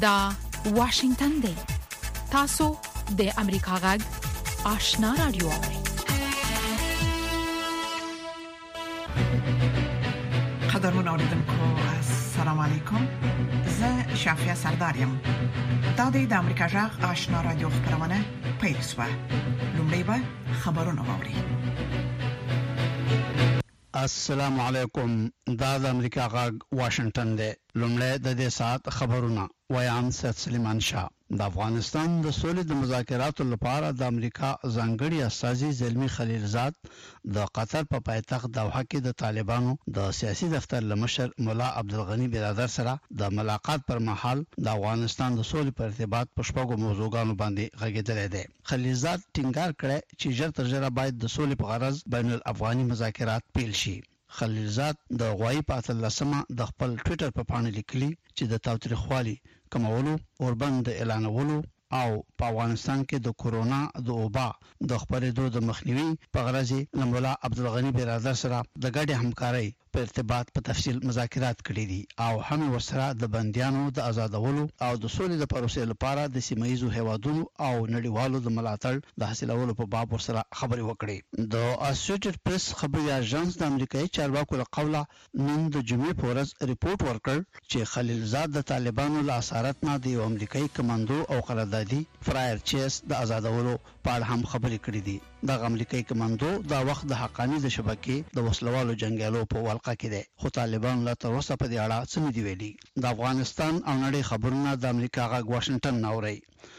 دا واشنگتن دی. تاسو د امریکا غږ آشنا رادیو اورئ. قدرمن اوریدونکو السلام علیکم. زه شافیا سردارم. دا د امریکا غږ آشنا رادیو خبرونه پیښ شوه. لومړی به خبرونه واورئ. السلام علیکم. دا د امریکا غږ واشنگتن دی. لومړی د دې ساعت خبرونه ویان سید سلیمان شاه. د افغانستان د سولې د مذاکراتو لپاره د امریکا ځانګړي استازي زلمی خلیلزاد د قطر په پایتخت دوحه کې د طالبانو د سیاسي دفتر لمشر مولا عبدالغنی برادر سره د ملاقات پر مهال د افغانستان د سولې په ارتباط په شپږو موضوعاتو باندې غږېدلی دی. خلیلزاد ټینګار کړی چې ژر تر ژره باید د سولې په غرض بین الافغاني مذاکرات پیل شي. خلیلزاد د غوایی په 13مه د خپل ټوئیټر په پاڼه لیکلي چې د تاوتریخوالي کمولو اوربند اعلانولو او په افغانستان کې د کورونا د وبا د خپرېدو د مخنیوي په غرض مولا عبدالغنی برادر سره د ګډې همکارۍ په ارتباط په تفصیل مذاکرات کړي دي او هم ورسره د بنديانو د آزادولو او د سولې د پروسې لپاره د سیمایي هیوادونو او نړیوالو د ملاتړ د حاصلولو په باب ورسره خبرې وکړي. د اسوسییټډ پریس خبري اژانس د امریکایي چارواکو له قوله نن د جمعې په ورځ ریپورت ورکړ چې خلیلزاد د طالبانو له اسارت نه د یو امریکایي کمانډو او قراردادي فرایر چیس د آزادولو په اړه هم خبرې کړې دي. د امریکایي کمانډو دا وخت د حقانی د شبکې د وسلوالو جنگیالو په ولقه کې دی، خو طالبان لا تر اوسه په دې اړه څه نه دی ویلي. د افغانستان او نړۍ خبرونه د امریکا غږ واشنگټن ناوړي.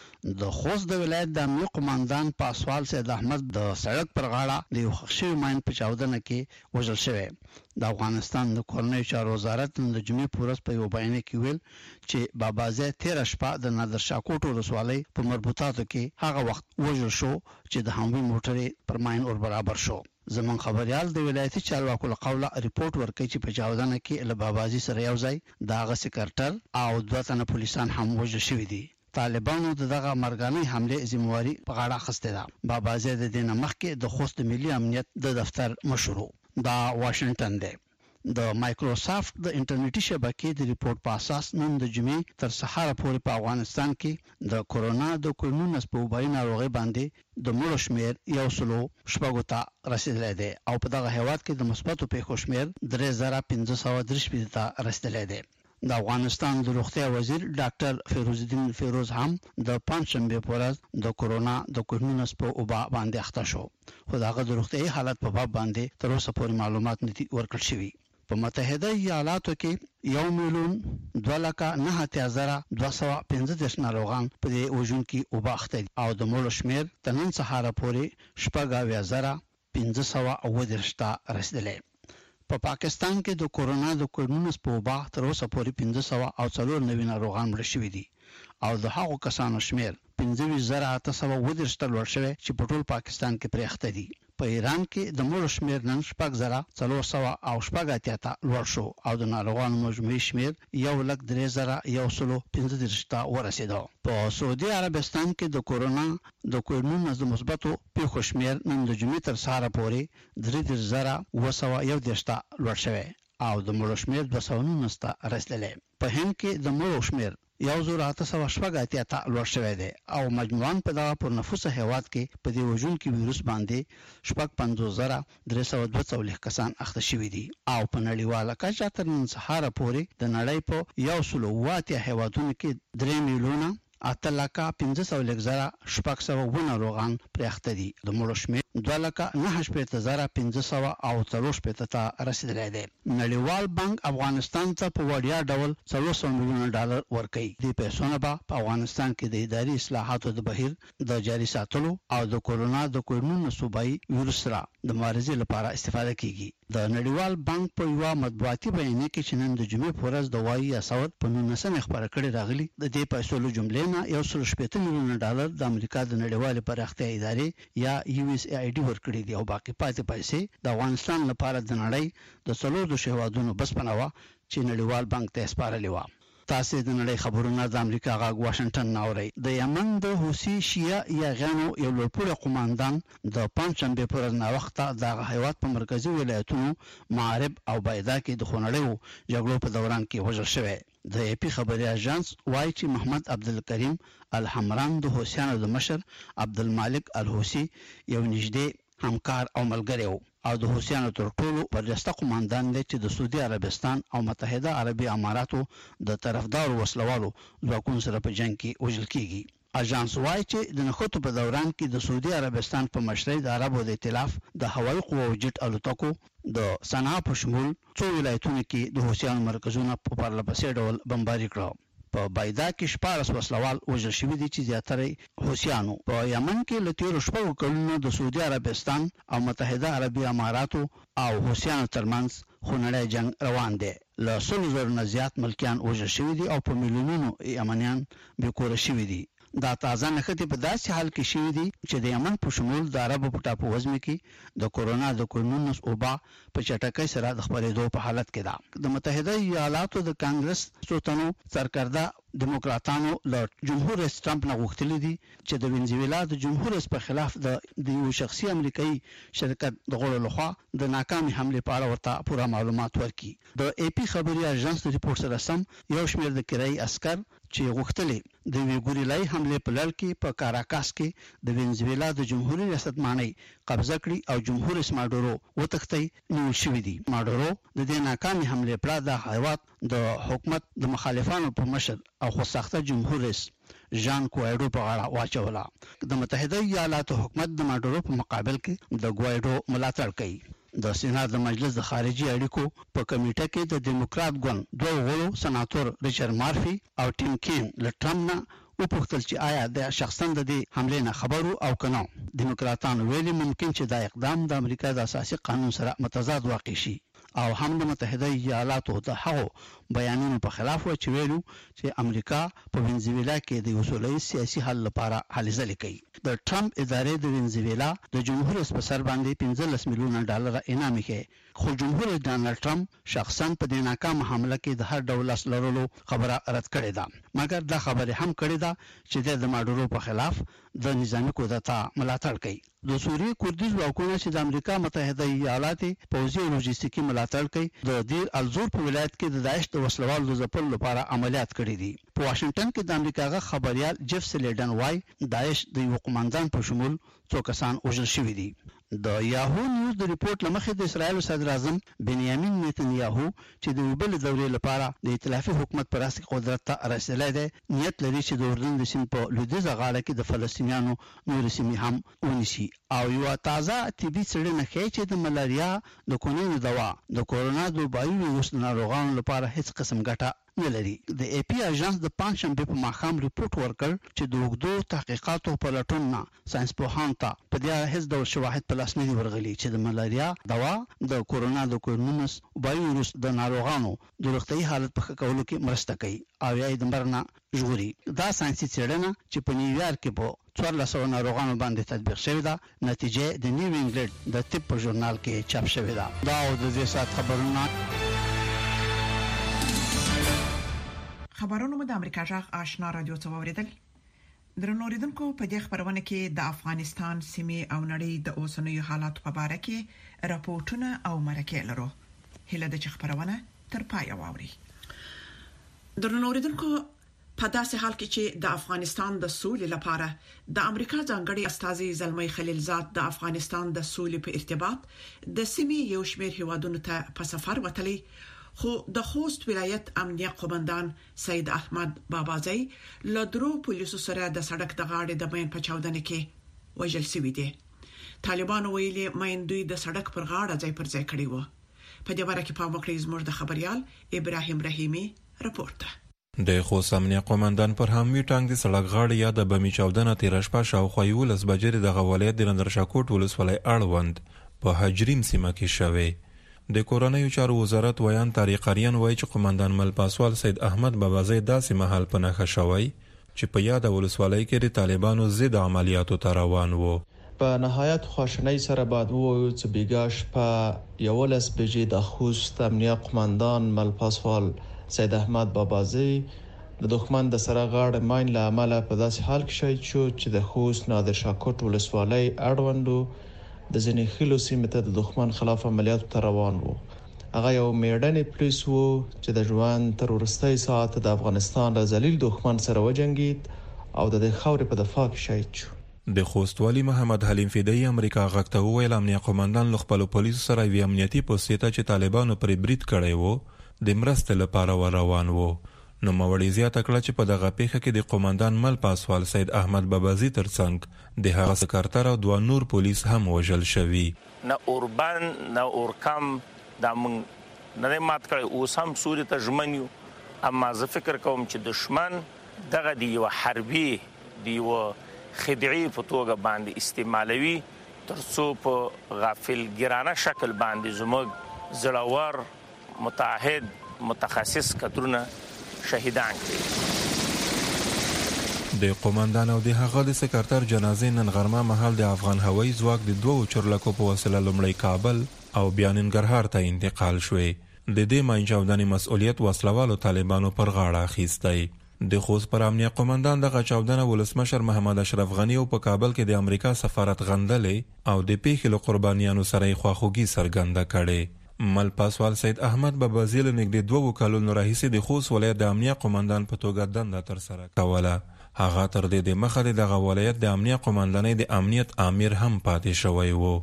د خوست د ولایت د امنیه قوماندان پاسوال سید احمد د سړک پر غاړه د یو خښي ماین په چاودنه کې وژل شوی. د افغانستان د کورنۍ چارو وزارت د جمعې په ورځ په یو بیان کې ویل چې بابازه 13 شپه د نادر شاه کوټ ولسوالۍ په مربوطاتو کې هغه وخت وژل شو چې د هموی موټرې پر ماین اور برابر شو. زمون خبريال د ولایتي چارواکو له قوله ریپورت ورکړي چې په چاودنه کې له بابازي سره یو ځای دغه سکرټر او دوه تنه پولیسان هم وژل شوي دي. طالبانو دغه مرګاني حمله ذمہواری په غاړه اخیسته ده. بابازه د دینه مخکې د خوست ملي امنیت د دفتر مشرو دا واشنگټن دی. د مایکروسافت د انټرنیټي شبکې د ریپورت په اساس نن د جمعې تر سهار پورې په افغانستان کې د کورونا د کوډ-19 په وبای ناروغي باندې د مړو شمیر 100 ته رسیدلی دی او په دغه هیواد کې د مثبتو پیښو شمیر 3533 ته رسیدلی دی. د افغانستان د روغتیا وزیر ډاکټر فیروزالدین فیروز هم د پنځشنبه په ورځ د کورونا د کوډ-19 په وبا باندې اخته شو، خو دغه د روغتیايي حالت په باب باندې تر اوسه پورې معلومات نه دي ورکړل شوي. په متحده ایالاتو کې 1,09,215 ناروغان په دې وژن کې وبا اخته دي او د مړو شمیر تر نن سهار پورې 15,530 ته رسیدلی. په پاکستان کې د کورونا د کوډ-19 په وبا تر اوسه پورې 594 ناروغان مړ شوي دي او د هغو کسانو شمیر 25,830 ته لوړ شوی چې په ټول پاکستان کې پرې اخته دي. په ایران کې د مړو شمیر نن 4,480 ته لوړ شو او د ناروغانو مجموعي شمیر 1,03,135 ته ورسېدو. په سعودي عربستان کې د کورونا د کوډ-19 د مثبتو پیښو شمیر نن د جمعې تر سهار پورې 3,911 ته لوړ شوی او د مړو شمیر 219 ته رسیدلی. په هند کې د مړو شمیر 1,880 ته لوړ شوی دی او مجموعاً په دغه پر نفوسه هیواد کې په دې وژن کې ویروس باندې 55,342 کسان اخته شوي دي او په نړیواله کچه تر نن سهار پورې د نړۍ په 180 هیوادونو کې 3,815,600 ناروغان پرې اخته دي. د مړو شمیر 2,09,530 ته رسیدلی دی. نړیوال بانک افغانستان ته په وړیا ډول $300 میلیون ورکوي. دې پیسو به په افغانستان کې د اداري اصلاحاتو د بهیر د جاري ساتلو او د کورونا د کوډ-19 صوبایي ویروس سره د مبارزې لپاره استفاده کیږي. د نړیوال بانک په یو مطبوعاتي بیان کې چې نن د جمعې په ورځ د وایي اساوت په 19 خبره کړې راغلي د دې پیسو له جملې نه $180 میلیون د امریکا د نړیوالې پراختیا ادارې یا USAID ورکړي دي او باقي پاتې پیسې د افغانستان لپاره د نړۍ د 4 هیوادونو بسپنه چې نړیوال بانک ته سپارلې و. تاسو د نړۍ خبرونه د امریکا غږ واشنگټن ناوړي. د یمن د حوثي شیعه یاغانو یو لوړپوړی قوماندان د پنځشنبه پر ورځ ناوخته د هیواد په مرکزی ولایتونو معارب او بایدا کې د خونړیو جګړو په دوران کې وژل شوی. د اپی خبري اژانس وایي چې محمد عبدالکریم الحمران د حوثیانو د مشر عبدالمالک الحوثي یو نږدې همکار او ملګری و او د حوثیانو تر ټولو برجسته قوماندان دی چې د سعودي عربستان او متحده عربي اماراتو د طرفدارو وسلوالو ځواکونو سره په جنگ کې وژل کیږي. اژانس وایي چې د نخودو په دوران کې د سعودي عربستان په مشرۍ د عربو د ائتلاف د هوایي قوو جټ الوتکو د صنعا په شمول څو ولایتونو کې د حوثیانو مرکزونه په پرلپسې ډول بمباري کړو. په بایدا کې 14 وسلوال وژل شوي دي چې زیاتره حوثیانو په یمن کې له تیرو شپږو کلونو د سعودي عربستان او متحده عربي اماراتو او حوثیانو ترمنځ خونړی جنگ روان دی. له 100,000 نه زیات ملکیان وژل شوي دي او په میلیونونو یمنیان بېکوره شوي دي. دا تازه نښتې په داسې حال کې شوي دي چې د یمن په شمول د عربو په ټاپو وزمې کې د کورونا د کورونا وبا په چټکۍ سره د خپرېدو په حالت کې ده. د متحده ایالاتو د کانګرس څوتنو سرکرده دیموکراتانو له جمهور رئیس ټرمپ نه غوښتلي دي چې د وینزویلا د جمهور رئیس په خلاف د یو شخصي امریکایي شرکت د غړو لخوا د ناکامي حمله په اړه ورته پوره معلومات ورکړي. د اپی خبري اژانس د ریپورت سره سم یو شمېر د کرایي عسكر چې غوښتلې د ویګوريلای حمله په لړ کې په کاراکاس کې د وینزویلا د جمهوریت ریاست مانی قبضه کړي او جمهور رئیس ماډورو وتښتي نیول شوی دی. ماډورو د دې ناکامي حمله پر د هیواد د حکومت د مخالفانو په مشر او خوساخته جمهور رئیس ژان کوایډو په غاړه واچوله. د متحده ایالاتو حکومت د ماډورو په مقابل کې د کوایډو ملاتړ کوي. د سېنات د مجلس د خارجي اړیکو په کمیټه کې د دیموکرات ګوند دوه غړو سناتور ریچارډ مارفي او ټیم کین له ټرمپ نه وپوښتل چې آیا د شخصا د دې حمله نه خبرو او کنه. دیموکراتان ویلي ممکن چې دا اقدام د امریکا د اساسي قانون سره متضاد واقع شي او هم د متحده ایالاتو د هغو بیانونو په خلاف و چې ویلو چې امریکا په وینزویلا کې د وسولې سیاسي حل لپاره هلې ځلې کوي. د ټرمپ ادارې د وینزویلا د جمهور رئیس په سر باندې $15 میلیون انعام کړي، خو جمهور رئیس ډانلډ ټرمپ شخصا په دې ناکام حمله کې د هر ډول لاس لرلو خبره رد کړې ده، مګر دا خبره هم کړې ده چې د ماډورو په خلاف د نظامی کودتا ملاتړ کوي. د سوریې کوردي ځواکونو چې د امریکا متحده ایالات پوځي او لوجستیکي ملاتړ کوي د دیر الزور په ولایت کې د داعش د وسلوالو د ځپلو لپاره عملیات کړي دي. په واشنگټن کې د امریکا خبريال جيف سلیډن وايي داعش د یو قوماندان په شمول څو کسان وژل شوي دي. د یاهو نیوز د ریپورت لمخې د اسرایل صدر اعظم بنیامین نتنیاهو چې د وبل دورې لپاره د ائتلافي حکومت پر اساس قدرت ته رسیدلی دی، نیت لري چې د اردن د سیند په لویدیځه غاړه کې د فلسطینیانو نور سیمې هم ونیسي. او یو تازه طبي څېړنه ښیي چې د ملاریا د کونینو دوا د کورونا د وبایي ویروس ناروغانو لپاره هیڅ قسم ګټه نه لري. د اپی اژانس د پنځشنبه په ماښام ریپورت ورکړ چې د وګړو تحقیقاتو په لټون نه ساينس پوهان ته په دې هیڅ ډول شواهد په لاس نه دی ورغلي چې د ملاریا دوا د کورونا د کورونس وبایي د ناروغانو د روغتي حالت په ښه کولو کې مرسته کوي او یې د مرنه ژغوري. دا ساينسي څېړنه چې په نیویارک کې په 1400 ناروغانو باندې تطبیق شوې ده، نتیجه د نیو انګلند د طب په ژورنال کې چاپ شوې ده. دا او د دې سات خبرونه مو د امریکا جغ آشنا رادیو ته اوریدل. درنو اوریدونکو په دې خبرونه کې د افغانستان سیمې او نړۍ د اوسنیو حالاتو په اړه کې راپورټونه او مرکې لرو. هله د خبرونه تر پای واوري. درنو اوریدونکو په داسې حال کې چې د افغانستان د سولې لپاره د امریکا ځانګړي استازي زلمي خلیلزاد د افغانستان د سولې په ارتباط د سیمې یو شمېر هیوادونو ته په سفر وتلی، خو د خوست ولایت امنیه قومندان سید احمد بابازی له درو پولیسو سره د سړک د غاړې د مین په چاودنه کې وژل شوی دی. طالبان ویلي مین دوی د سړک پر غاړه ځای پر ځای کړی و. په دې باره کې په مکړې زموږ د خبريال ابراهيم رحیمي رپورټ. د خوست امنیه قومندان پر هموي ټانګ د سړک غاړې یا د بمی چاودنه 13 شپه شاوخوا 11 بجې د ولایت د نندرشاکوټ ولسوالۍ اړوند په حجریم سیمه کې شوه. د کورنیو چارو وزارت ویان طارق اریان وایي چې قومندان ملپاسوال سید احمد بابازی داسې مهال په نخښه شوی چې په یاد ولسوالۍ کې د طالبانو ضد عملیاتو ته روان وو. په نهایت خواشنۍ سره بعد وو چې بیګاش په 11 بجې د خوست امنیه قومندان ملپاسوال سید احمد بابازی د دښمن د سره غاړه ماین له عمله په داسې حال کې شوی چې د خوست نادرشاکوټ ولسوالۍ اړوندو د ځینې خلکو سیمه ته د دښمن خلاف عملیاتو ته روان وو. هغه یو میړنی پولیس وو چې د ژوند تر ورستۍ ساعت د افغانستان له ذلیل دښمن سره وجنګید او د خاورې په دفاع کې شهید شو. د خوست والی محمد حلیم فدایی امریکا غاکته ویل امنیه قومندان له خپل پولیسو سره وی امنیتي پوسټه چې طالبانو پر برید کړی وو د مرستې لپاره روان وو. نو موړی زیاته کړه چې په دغه پیښه کې د قومندان مل پاسوال سید احمد بابازی ترڅنګ د هغه سکرټر او دوه نور پولیس هم وژل شوي. نه اوربان نه اورکم دا مونږ نه مات کړی اوس هم سوري ته ژمنیو، اما زه فکر کوم چې دشمن دغه دی یو حربي دی یو خدعي په توګه باندې استعمالوي ترڅو په غافلګرانه شکل باندې زموږ زړور متعهد متخصص کډرونه شهیدان کړي. د قومندان او د هغه د سکرټر جنازې نن غرمه مهال د افغان هوایي ځواک د دوه چورلکو په وسیله لومړی کابل او بیا ننګرهار ته انتقال شوې. د دې ماینچاودنې مسؤلیت وسلوالو طالبانو پر غاړه اخیستی. د خوست پر امنیه قومندان دغه چاودنه ولسمشر محمد اشرف غنی او په کابل کې د امریکا سفارت غندلې او د پیښې له قربانیانو سره خواخوږي څرګنده کړې. مل پاسوال سید احمد بابازی له نږدې 2 کلونو راهیسې د خوست ولایت د امنیه قومندان په توګه دنده ترسره کوله. هغه تر دې د مخه دغه ولایت د امنیه قومندانۍ د امنیت امیر هم پاتې شوی وو.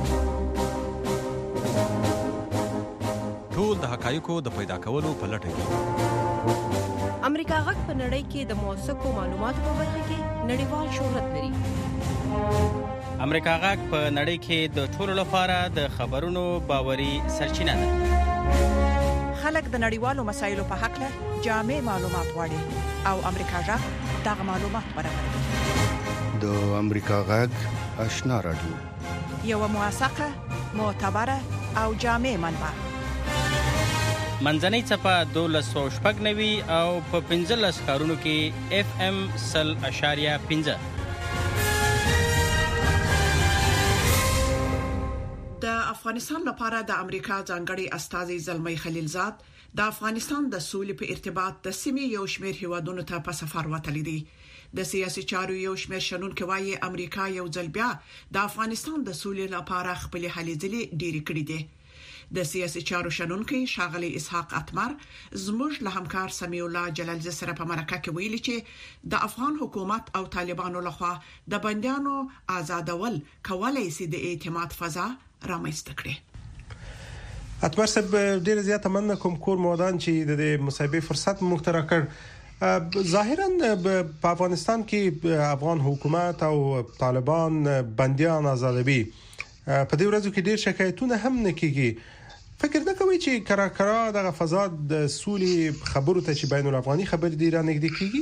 ټول د حقایقو د پیدا کولو په لټه کې امریکا غږ په نړۍ کې د موثقو معلوماتو په برخه کې نړیوال شهرت لري. امریکا غږ په نړۍ کې د ټولو لپاره د خبرونو باوري سرچینه ده. خلک د نړیوالو مسایلو په حق له جامع معلومات غواړي او امریکا غږ دغه معلومات برابروي. د امریکا غږ آشنا رادیو یو موثقه معتبره او جامع منبع. منځنۍ چپه 1290 او په 15 ښارونو کې FM 100.5. د افغانستان لپاره د امریکا ځانګړي استازي زلمی خلیلزاد د افغانستان د سولې په ارتباط د سیمې یو شمېر هیوادونو ته په سفر وتلی دی. د سیاسي چارو یو شمېر شنونکو وايي امریکا یو ځل بیا د افغانستان د سولې لپاره خپل هلې ځلې ډېری کړې دي. د سیاسي چارو شنونکي شاغلي اسحاق اتمر زموږ له همکار سمیع الله جلالزی سره په مرکه کې ویلي چې د افغان حکومت او طالبانو لخوا د بنديانو آزادول کولای شي د اعتماد فضا رامنځته کړي. اتمر صاحب ډیر زیاته مننه کوم کور مودان چې د مصاحبه فرصت مخترع کړ. ظاهرا په افغانستان کې افغان حکومت او طالبان بنديان آزادوي. په دې ورځو کې ډیر شکایتونه هم نکېږي. فکر نه کوي چې کرا دغه فضا د سولې خبرو ته چې بین الافغاني خبر دی را نږدې کیږي؟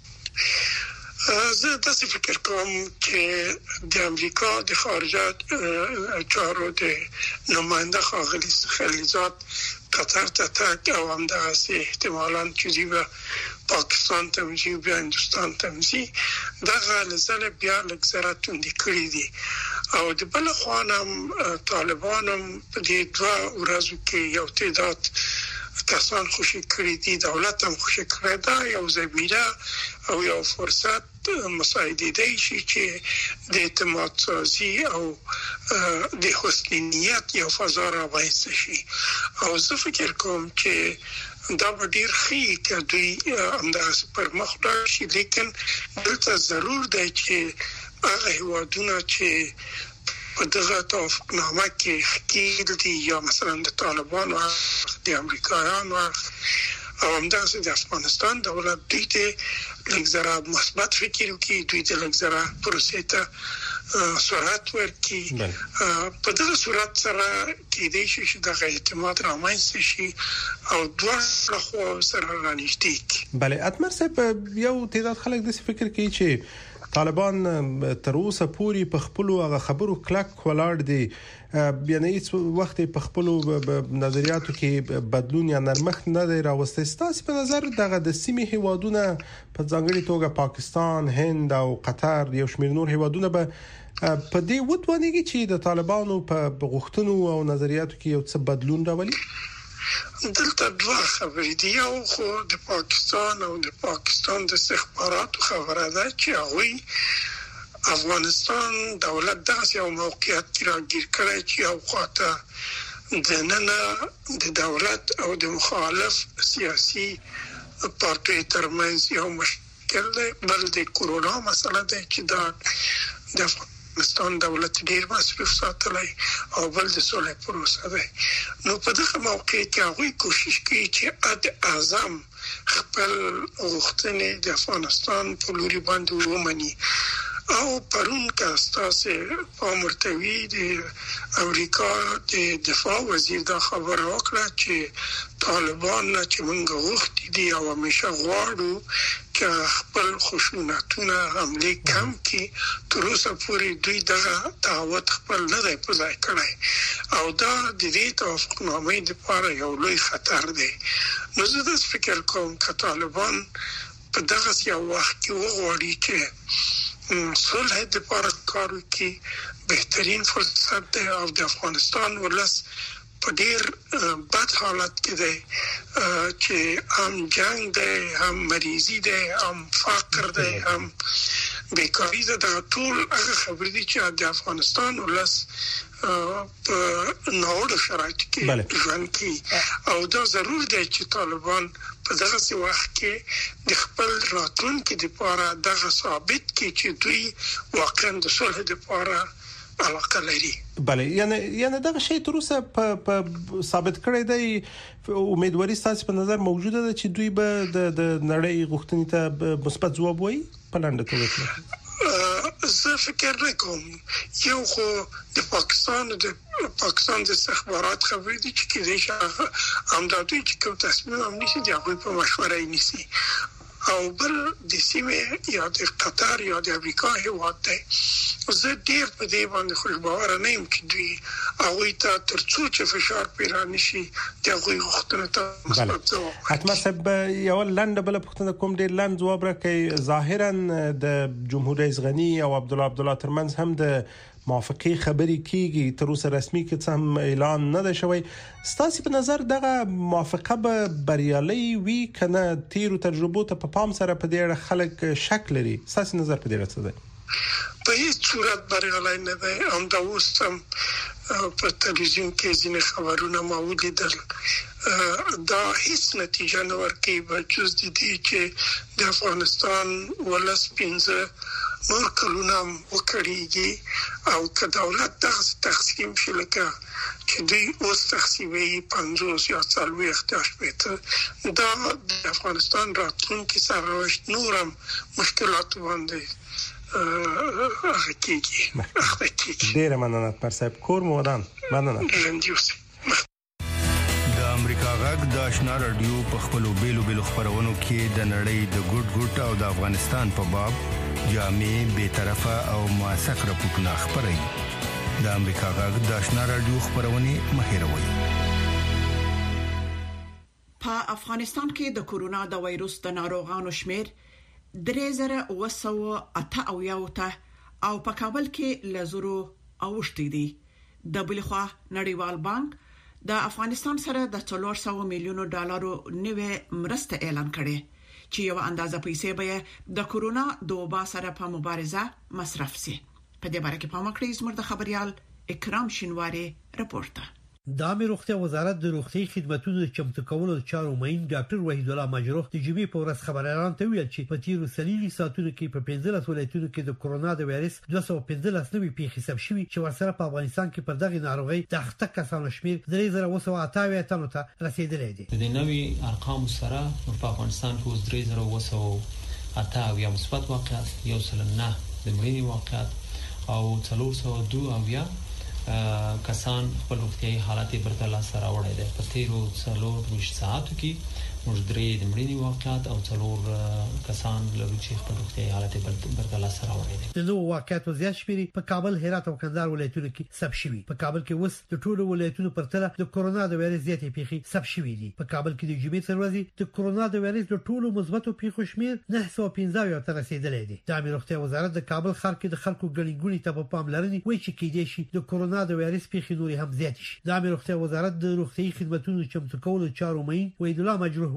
زه تاسو فکر کوم چې د امریکا د خارجه چارو د نماینده ښاغلي خلیلزاد قطر ته تګ او همدغه احتمالاً چې به پاکستان ته ځي بیا هندوستان ته ځي دغه لزله بیا لږ توندې کړې دي او د بل خوانم طالبانم په دې 2 ورځو کې یو تعداد کسان خوشی کړی دي، دولت هم خوشی کړی دا یو زمینه او یو فرصت مساعده دی چې د اعتماد سازي او د حسن نیت یو فضا رامنځته شي او زه فکر کوم چې دا به ډیر ښه کې دوی همداسې پر مخ لاړ شي، لیکن دلته ضرور دی چې هغه هیوادونه چې په دغه توافقنامه کې ښکېل دي یا مثلا د طالبانو د امریکایانو او همداسې د افغانستان دولت دوی ته لږ ذره مثبت فکر وکړي، دوی ته لږ ذره پروسې ته سرعت ورکړي. په دغه صورت سره کېدای شي چې دغه اعتماد رامنځته شي او دوه خوا سره رانږدې کړي. بله اتمر صاحب یو تعداد خلک داسې فکر کوي چې طالبان تر اوسه پورې په خپل هغه خبرو کلک ولاړ دي، یعنی هیڅ وخت په خپل نظریاتو کې بدلون یا نرمښت نه دی راوستي. ستاسو په نظر دغه د سیمې هیوادونه په ځانګړي توګه پاکستان، هند او قطر یو شمېر نور هیوادونه به په دې وتوانیږي چې د طالبانو په غوښتنو او نظریاتو کې یو څه بدلون راولي؟ دلته دوه خبرې دي. یو خو د پاکستان او د پاکستان د استخباراتو خبره ده چې هغوی افغانستان دولت داسې یو موقعیت کې راګیر کړی چې یو خواته د نن د دولت او د مخالف سیاسي پارټي ترمنځ یو مشکل دی، بل د کورونا مسله ده چې دا د افغانستان دولت ډیر مصروف ساتلی او بل د صلح پروسه ده. نو په دغه موقع کې هغه کوشش کوي چې عدل اعظم خپل غوښتنې د افغانستان په لوري باندې ومني. او پرون کاستاسه په مرتوی د امریکا د دفاع وزیر دا خبر وکړه چې طالبان چې موږ غوښتي دي او همیشه غواړو چې خپل خشونتونه حمله کم کړي، تر اوسه پورې دوی دغه تعهد خپل نه دی په ځای کړی او دا د دې توافقنامې لپاره یو لوی خطر دی. نو زه د فکر کوم چې طالبان په دغه یو وخت کې وغواړي چې صلح د لپاره کار وکړي، بهترین فرصت دی او د افغانستان ولس په ډیر بد حالت کې دی چې هم جنگ دی، هم مریضي دی، هم فقر دی، هم بیکاری ده. دا ټول هغه خبرې دي چې د افغانستان ولس په ناوړه شرایطو کې ژوند کوي او دا ضرور دی چې طالبان په دغه وخت کې د خپل راتلونکي لپاره دغه ثابت کړي چې دوی واقعا د صلح لپاره علاقه لري. بله، یعنی دغه شی تر اوسه په ثابت کړی دی. امیدواري ستاسو په نظر موجوده ده چې دوی به د نړۍ غوښتنې ته مثبت ځواب وایي په لنډه توګه؟ زه فکر نکوم. یو خو د پاکستان د استخبارات خبرې دي چې کېدای شي همدادوی چې کوم تصمیم هم نیسي د هغوی په مشوره یې نیسي او بل د سیمې یا د قطر یا د امریکا هیواد دی. زه ډیر په دې باندې خوشباوره نه یم چې دوی هغوی ته تر څو چې فشار پرې رانشي د هغوی غوښتنو ته مثبت ځواب ورکړي. حتما صاحب یو لنډه بله پوښتنه کوم، ډیر لنډ ځواب راکړئ. ظاهرا د جمهور رئیس غني او عبدالله ترمنځ هم د موافقه خبرې کیږي، تر اوسه رسمي کې څه هم اعلان نه ده شوی. ستاسو په نظر دغه موافقه به بریالي وي کنه تیرو تجربو ته په پام سره په دې اړه خلک شک لري؟ ستاسو نظر په دې اړه څه دی؟ په هیڅ صورت بریالي نه دی. همدا اوس هم په تلویزیون کې ځینې خبرونه ما ولیدل، دا هیڅ نتیجه نه ورکوي بجز د دې چې د افغانستان ولس 15 نور کلونه وکړيږي او که دولت دغه تقسیم شي لکه چې دوی اوس تقسیمي 50 یا 40 دا د افغانستان راتلونکي سرنوشت نورم مشکلات باندې ډیره مننه پر صاحب کور مو ودان. مننه. د امریکا غږ د آشنا رادیو په خپلو بیلو خبرونو کې د نړۍ د ګډ او د افغانستان په باب جامع به طرفه او موثق راپورټونه خبري. د امریکا غږ د آشنا رادیو خبرونه مهیروي. په افغانستان کې د کورونا د وایروس د ناروغانو شمیر 3988 ته او په کابل کې لزرو اوښتي دي. د بلخوا نړیوال بانک د افغانستان سره د 400 میلیون ډالرو نوې مرسته اعلان کړې چې یو اندازه پیسې به د کورونا د وبا سره په مبارزه مصرف سي. په دې باره کې په مکړې زموږ د خبريال اکرام شینواری راپورټه. د عامه روغتیا وزارت د روغتي خدماتو چمتو کولو چارو مین ډاکټر وحید الله مجروح د جمعې په ورځ خبريالان ته ویل چې په تیرو سلیری ساتونو کې په 15 ولایتونو کې د کورونا د وایرس 215 نوي پیښې ثبت شوي چې ورسره په افغانستان کې پر دغه ناروغي د اخته کسانو شمیر 3988 تنو ته رسیدلی دی. د نوي ارقام سره په افغانستان کې اوس 3988 یا مثبت واقعات، یو سلنه د مړینې واقعات او 402 کسان خپل روغتیايي حالت برتله سره وړي دي. په تیرو 24 ساعتو کې موږ درې د مړینې واقعات او 4 کسان لرو چې خپل روغتیايي حالت برتله سره وړي دي. د نوو واقعاتو زیات شمیر په کابل، هرات او کندهار ولایتونو کې ثبت شوي. په کابل کې اوس د ټولو ولایتونو پرتله د کورونا د وایرس زیاتې پیښې ثبت شوي دي. په کابل کې د جمعې تر ورځې د کورونا د وایرس د ټولو مثبتو پیښو شمیر 915 ته رسیدلی دی. د عامه روغتیا وزارت د کابل ښار کې د خلکو ګڼې ګوڼې ته په پاملرنې وایي چې کېدای شي د کورونا د وایرس پیښې نورې هم زیات شي. د عامه روغتیا وزارت د روغتي خدماتو چمتو کولو چارو مین وحید الله مجروح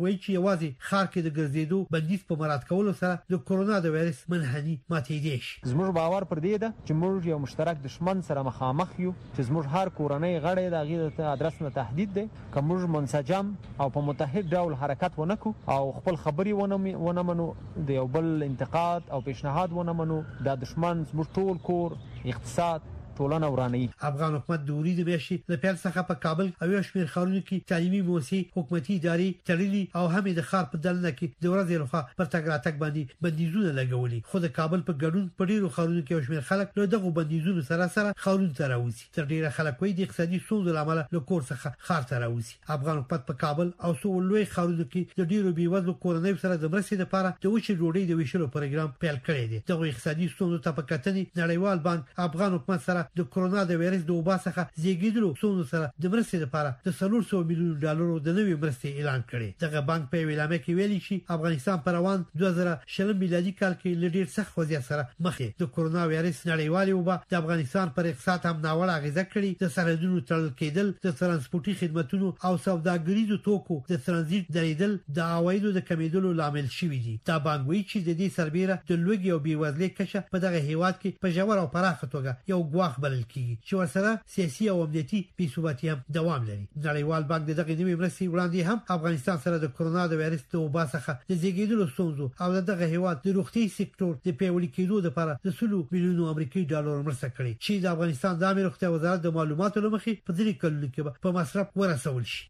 وایي چې یوازې خار کې د ګرځېدو بندیز په مراعات کولو سره د کورونا د وایرس منحني ماتېدې شي. زموږ باور پر دې ده چې موږ یو مشترک دشمن سره مخامخ یو چې زموږ هر کورنۍ غړی د غیر ادرس نه تهدید دی که موږ منسجم او په متحد ډول حرکت ونکو او خپل خبري ونه منو د یو بل انتقاد او پیشنهاد ونه منو د دشمن زموږ ټول کور اقتصاد ټولنه وراني. افغان حکومت د وریدو میاشتې له پیل څخه په کابل او یو شمېر ښارونو کې تعلیمي موسسې حکومتي ادارې تړلي او هم د ښار په دلنه کې د ورځې لخوا پر تګ راتګ باندې بندیزونه لګولي. خو د کابل په ګډون په ډیرو ښارونو کې یو شمېر خلک له دغو بندیزونو سره ښارونو ته راوځي. تر ډیره خلک وایي د اقتصادي ستونزو له امله له کور څخه ښار ته راوځي. افغان حکومت په کابل او څو لوی ښارونو کې د ډیرو بیوزلو کورنیو سره د مرستې لپاره د وچې ډوډۍ د ویشلو پروګرام پیل کړی دی. دغه اقتصادي ستونزو ته په کتنې نړیوال بانک افغان حکومت سره د کورونا د وایرس د وبا څخه زیږیدلو ستونزو سره د مرستې لپاره د 300 میلیون ډالرو د نوې مرستې اعلان کړي. دغه بانک په ویلامه کې ویلي چې افغانستان پر روان 2020 میلادي کال کې له ډیر سخت وضعیت سره مخ دی. د کورونا وایرس نړیوال وبا د افغانستان پر اقتصاد هم ناوړه اغیزه کړې. د سرحدونو تړل کېدل، د ترانسپورتي خدماتو او سوداګریزو توکو د ترانزیت درېدل د عوایدو د کمیدلو لامل شوي دي. دا بانک وایي چې د دې سربېره د لوږې او بېوزلۍ کچه په دغه هیواد کې په ژور او پراخه توګه یو ګواښ بلل کیږي چې ورسره سیاسي او امنیتي بېثباتي هم دوام لري. نړیوال بانک دغه نوې مرستې وړاندې هم افغانستان سره د کورونا د وایرس د وبا څخه د زیږیدلو ستونزو او دغه هیواد د روغتي سکتور د پیاوړي کېدو لپاره د 100 میلیون امریکایي ډالر مرسته کړې چې د افغانستان د عامه روغتیا وزارت د معلوماتو لمخې په ځینې کلونو کې په مصرف ورسول شي.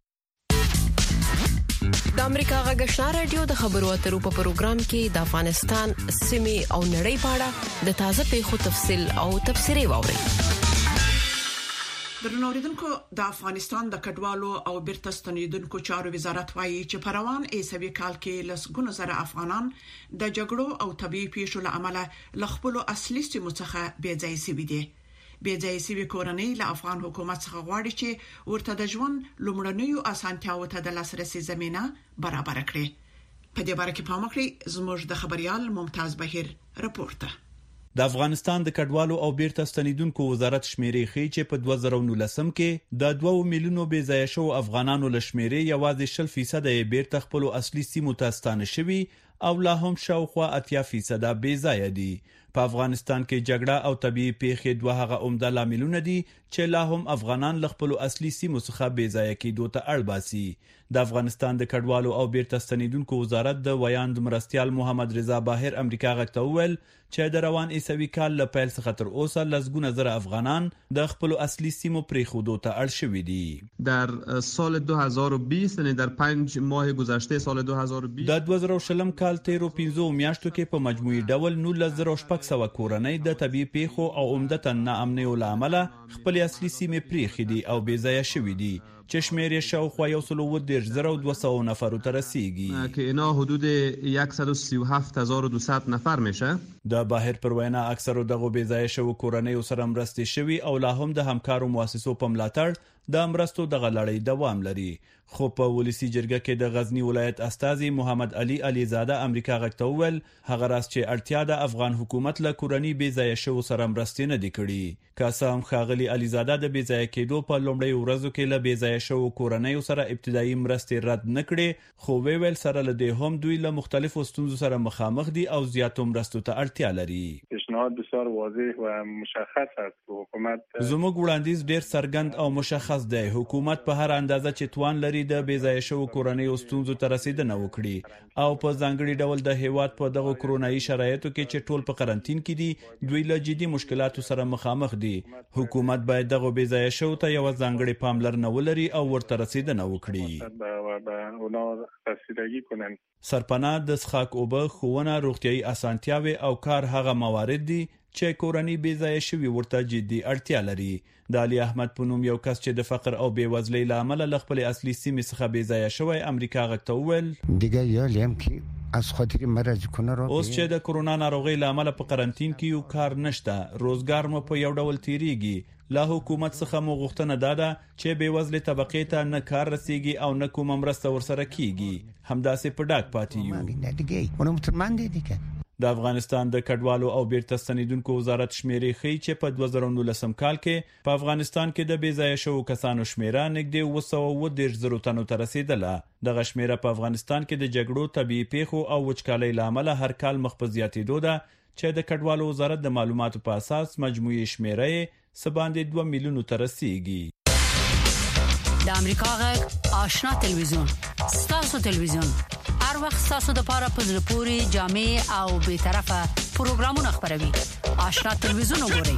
د امریکا غږ آشنا رادیو د خبرو اترو په پروګرام کې د افغانستان سیمه او نړۍ په اړه د تازه پیښو تفصیل او تبصرې واورئ. درنوریدونکو، د افغانستان د کډوالو او بیرته ستنیدونکو چارو وزارت وایي چې په روان عیسوي کال کې لسګونه زره افغانان د جګړو او طبيعي پیښو له امله له خپل اصلي سیمو څخه بې ځای شوي دي. بې ځای شوي کورنۍ له افغان حکومت څخه غواړي چې ورته د ژوند لومړنیو اسانتیاوو ته د لاسرسي زمينه برابر کړي. په دې باره کې پام وکړئ. زموږ د خبريال ممتاز بهیر رپورټ. د افغانستان د کډوالو او بیرته ستنیدونکو وزارت شمیرې ښیي چې په 2019 کې د 2 میلیونو بې ځای شو افغانانو له شمیرې یوازې 60% یې بیرته خپل اصلي سیمو ته ستانه شوي او لا هم شاوخوا 80% بې ځای دي. په افغانستان کې جګړه او طبيعي پیښې دوه هغه عمده لاملونه دي چې لا هم افغانان له خپل اصلي سیمو څخه بې ځای کېدو ته اړ باسي. د افغانستان د کډوالو او بیرته ستنیدونکو وزارت د ویاند مرستيال محمد رضا باهر امریکا غږ ته وویل چې د روان عیسوي کال له پیل څخه تر اوسه لسګونه زره افغانان د خپل اصلي سیمو پریښودو ته اړ شوي دي. در سال 2020 یعنی در 5 ماه گذشته سال 2020 د 2020 کال تیرو 15 میاشتو کې په مجموعي ډول 19,600 کورنۍ د طبيعي پیښو او عمدتاً ناامنیو له امله خپل اصلي سیمې پریښې دي او بې ځای شوي دي چې شمېر یې شاوخوا 1,200 نفرو ته رسیږي که اینا حدود 137,200 نفر میشه. د باهر پر وینا اکثرو دغه بې ځای شوو کورنیو سره مرستې شوي او لا هم د همکارو مؤسسو په ملاتړ د مرستو دغه لړۍ دوام لري. خو په ولسی جرګه کې د غزنی ولایت استاذي محمد علي زاده امریکا غږ ته وویل هغه راز چې اړتیا د افغان حکومت له کورنۍ بې ځای شوو سره مرستې نه دي کړي. که هم ښاغلي علي زاده د بې ځای کېدو په لومړۍ ورځو کې له بې ځای شوو کورنیو سره ابتدایي مرستې رد نه کړې، خو ویل سره له دې هم دوی له مختلفو ستونزو سره مخامخ دي او زیاتو مرستو ته اړتیا لري. پیشنهاد بسیار واضح و مشخص است که حکومت زموږ وړاندیز ډیر څرګند او مشخص دی. حکومت په هر اندازه چې توان لري د بې ځای شوو کورنیو ستونزو ته رسیدنه وکړي او په ځانګړي ډول د هیواد په دغه کرونایي شرایطو کې چې ټول په قرنټین کې دي دوی له جدي مشکلاتو سره مخامخ دي. حکومت باید دغه بې ځای شوو ته یو ځانګړي پاملرنه ولري او ورته رسیدنه وکړي. سرپناه د څښاک اوبه، ښوونه، روغتیايي اسانتیاوې او کار هغه موارد دي چې کورنۍ بې ځای شوي ورته جدي اړتیا لري. د علي احمد په نوم یو کس چې د فقر او بېوزلۍ له امله له خپل اصلي سیمې څخه بې ځای شوی امریکا غږ ته وویل دیگه یالیم که از خاطر مرض کرونا اوس چې د کرونا ناروغۍ له امله په قرنټین کې یو کار نشته، روزګار مو په یو ډول تیریږي. له حکومت څخه مو غوښتنه ده چې بېوزلې طبقې ته نه کار رسیږي او نه کومه مرسته ورسره کیږي. همداسې په ډاګ پاتې یو. د افغانستان د کډوالو او بیرته ستنیدونکو وزارت شمیرې ښیي چې په 2019 کال کې په افغانستان کې د بې ځایه شوو کسانو شمیره نږدې 230,000 تنو ته رسیدله. دغه شمیره په افغانستان کې د جګړو، طبیعي پیښو او وچکالۍ له امله هر کال مخ په زیاتېدو ده چې د کډوالو وزارت د معلوماتو په اساس مجموعي شمیره یې څه باندې 2 میلیونو ته رسیږي. د امریکا غږ آشنا ټلویزیون ستاسو ټلویزیون هر وخت ستاسو د پاره په زړه پوري جامع او به طرفه پروګرامونه خبروي. آشنا ټلویزیون وګورئ.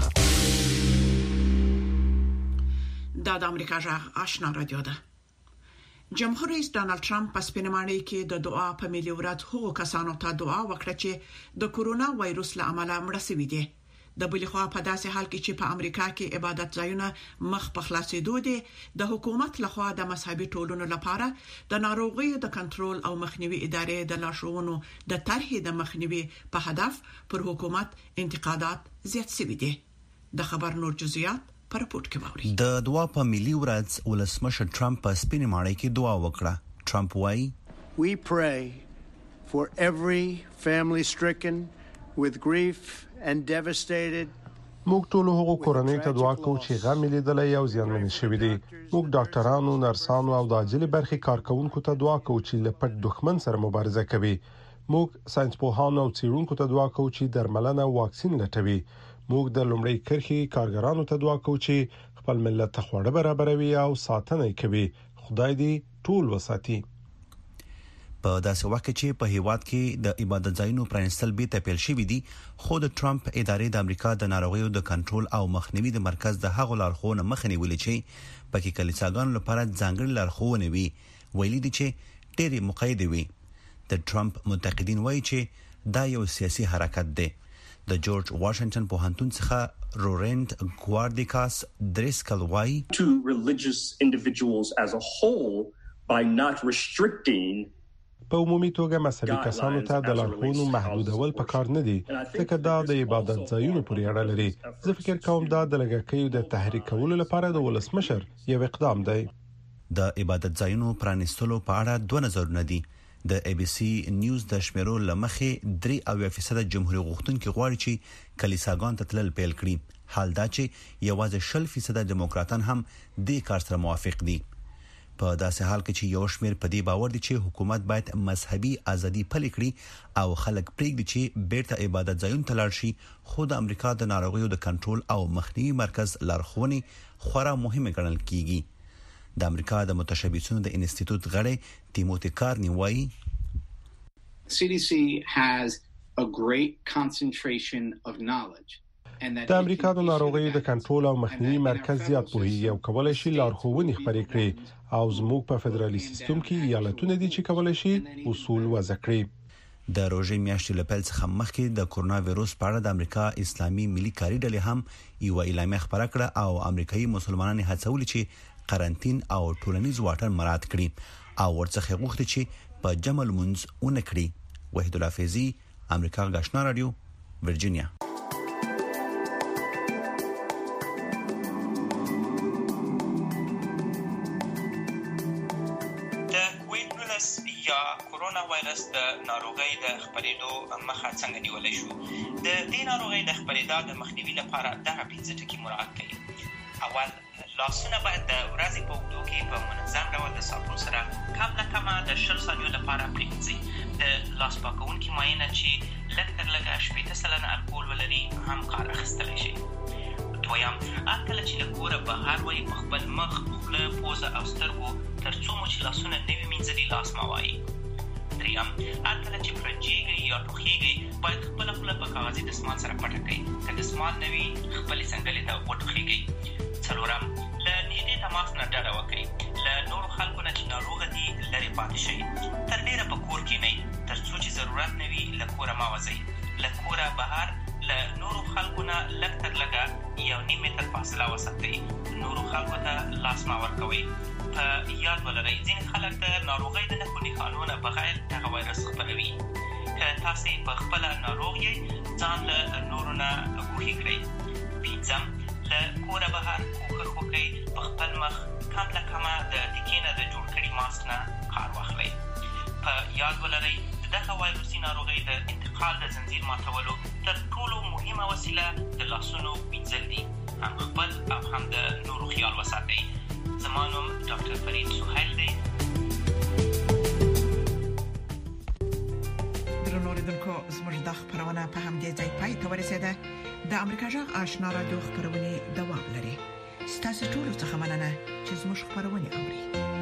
د امریکا غږ آشنا رادیو ده. جمهور رئیس ډانلډ ټرمپ په سپینمانۍ کې د دعا په ملي ورځ هغو کسانو ته دعا وکړه چې د کورونا وایروس له امله مړه شوي دي. د بلخوا په داسې حال کې چې په امریکا کې عبادت ځایونه مخ په خلاصېدو دي، د حکومت لخوا د مذهبي ټولنو لپاره د ناروغیو د کنټرول او مخنیوي ادارې د لارښوونو د طرحې د مخنیوي په هدف پر حکومت انتقادات زیات شوي دي. د خبر نور جزئیات پر رپورت کې ووري. د دعا په ملي ورځ ولسمشر ټرمپ په سپینمانۍ کې دعا وکړه. ټرمپ وایي We pray for every family stricken with grief and devastated. موږ ټول هغو کورنۍ ته دعا کوو چې غم لیدلې او زیانمن شوي دي. موږ ډاکټرانو، نرسانو او د عاجل برخې کارکونکو ته دعا کوو چې له پټ دښمن سره مبارزه کوي. موږ ساينسپوهانو او څېړونکو ته دعا کوو چې درملنه او واکسین لټوي. موږ د لومړی کرښې کارګرانو ته دعا کوو چې خپل ملت ته خواړه برابروي او ساتنه کوي. خدای دې ټول وساتي. په داسې وخت کې په هیواد کې د عبادت ځایونو پرانستل به تپیل شوې دي، خو د ټرمپ ادارې د امریکا د ناروغیو د کنټرول او مخنیوي د مرکز د هغو لارښوونو مخنیوي ولې چې پکې کلیساګانو لپاره ځانګړي لارښوونې وي ویلي دي چې ډېری مقید وي. د ټرمپ منتقدین وایي چې دا یو سیاسي حرکت دی. د جورج واشنگټن پوهنتون څخه رورنت ګواردیکاس دریسکل وایي to religious individuals as a whole by not restricting په عمومي توګه مذهبي کسانو ته د لارښوونو محدودول پکار نه دي، ځکه دا د عبادت ځایونو پورې اړه لري. زه فکر کوم دا د لږکیو د تحریک کولو لپاره د ولسمشر یو اقدام دی. د عبادت ځایونو پرانستلو په اړه دوه نظرونه دي. د ای بي سي نیوز د شمیرو لمخې 3% جمهوریت غوښتونکي غواړي چې کلیساګان ته تلل پیل کړي. حال دا چې یوازې 10% دیموکراتان هم دې کار سره موافق دي. په داسې حال کې چې یو شمیر په دې باور دي چې حکومت باید مذهبي ازادي پلي کړي او خلک پرېږدي چې بیرته عبادت ځایونو ته لاړ شي، خو د امریکا د ناروغیو د کنټرول او مخنیوي مرکز لارښوونې خورا مهمه ګڼل کیږي. د امریکا د متشبثینو د انسټیټیوټ غړی تیموتی کارنی وایي CDC has a great concentration of knowledge. د امریکا د ناروغیو د کنټرول او مخنیوي مرکز زیات پوهیږي او کولای شي لارښوونې خپرې کړي، او زموږ په فدرالي سیستم کې ایالتونه دي چې کولای شي اصول وضع کړي. د روژې میاشتې له پیل څخه مخکې د کورونا وایروس په اړه د امریکا اسلامي ملي کاري ډلې هم یو اعلامیه خبره کړه او امریکایي مسلمانان هڅول چې قرنټین او ټولنیز واټن مراعات کړي او ورڅخه غوښتي چې په جمع لمونځ ونه کړي. وحید الله فیضی، امریکا غږ رادیو، ورجینیا. وایرس د ناروغۍ د خپرېدو مخه څنګه نیولای شو؟ د دې ناروغۍ د خپرېدا د مخنیوي لپاره دغه 5 ټکي مراعات کړئ. اول، لاسونه باید د ورځې په اوږدو کې په منظم ډول د صابون سره کم نه کمه د 20 ثانیو لپاره پرېمنځئ. د لاس پاکونکي مایع چې لږ تر لږه 80% الکول ولري هم کار اخیستلی شي. دویم، کله چې له کوره بهر وئ په خپل مخ، خوله، پوزه او سترګو تر څو مو چې لاسونه نه وي مینځلي لاس مه وایئ. دریم، کله چې پرنجېږئ یا ټوخېږئ باید خپله خوله په کاغذي دستمال سره پټه کړئ. که دستمال نه وي خپلې څنګلې ته وټوخېږئ. څلورم، له نږدې تماس نه ډډه وکړئ. له نورو خلکو نه چې ناروغه دي لرې پاتې شئ. تر ډېره په کور کښېنئ تر څو چې ضرورت نه وي له کوره مه وځئ. له کوره بهر له نورو خلکو نه لږ تر لږه 1.5 متر فاصله وساتئ. نورو خلکو ته لاس مه ورکوئ. په یاد ولرئ ځینې خلک د ناروغۍ د نښو نښانو نه بغیر دغه وایرس خپروي. که تاسې په خپله ناروغ یې ځان له نورو نه ګوښې کړئ. پنځم، له کوره بهر کوښښ وکړئ په خپل مخ کم له کمه د تکې نه د جوړ کړي ماسک نه کار واخلئ. په یاد ولرئ د دغه وایروسي ناروغي د انتقال د زنجیر ماتولو تر ټولو مهمه وسیله د لاسونو وینځل دي. هم خپل او هم د نورو خیال وساتئ. زما نوم ډاکټر فرید سهیل دی. درنو اوریدونکو، زموږ د خبرونه په همدې ځای پای ته ورسېده. د امریکا جغ آشنا رادیو خبرونه دوام لري. ستاسو ټول څه مننه چې زموږ خبرونه اوري.